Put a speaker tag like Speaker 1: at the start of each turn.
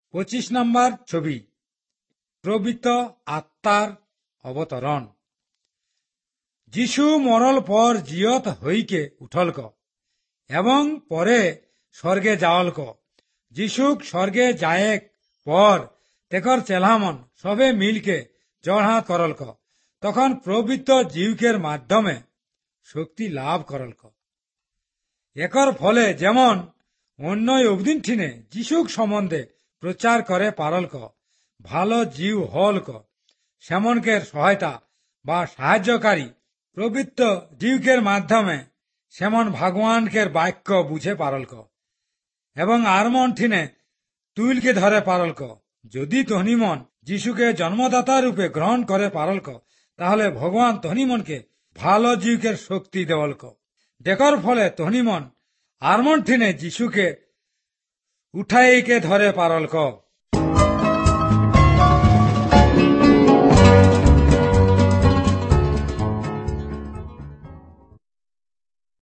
Speaker 1: 25 নম্বর ছবি, প্রবৃত্ত আত্মার অবতরণ। যিশু মরল পর জিয়ত হইকে উঠলক এবং পরে স্বর্গে যাওয়ালক। যিশুক স্বর্গে যায়েক পর তেকর চেলামন সবে মিলকে জড়হাত করলক। তখন প্রবৃত্ত জীবকের মাধ্যমে শক্তি লাভ করলক। একর ফলে যেমন অন্য অবদিন ঠিনে যিশুক সম্বন্ধে প্রচার করে পারলক, ভালো জীব হলক, সেমনকের সহায়তা বা সাহায্যকারী প্রবৃত্ত জীবকের মাধ্যমে সেমন ভগবানকের বাক্য বুঝে পারলক এবং আর মন ঠিনে তুইলকে ধরে পারলক। যদি তহনিমন যিশুকে জন্মদাতা রূপে গ্রহণ করে পারলক, তাহলে ভগবান তহনিমনকে ভালো জীবকের শক্তি দেওয়ালক। দেখর ফলে তহনিমন আর মন ঠিনে যিশুকে উঠাইকে ধরে পারলক।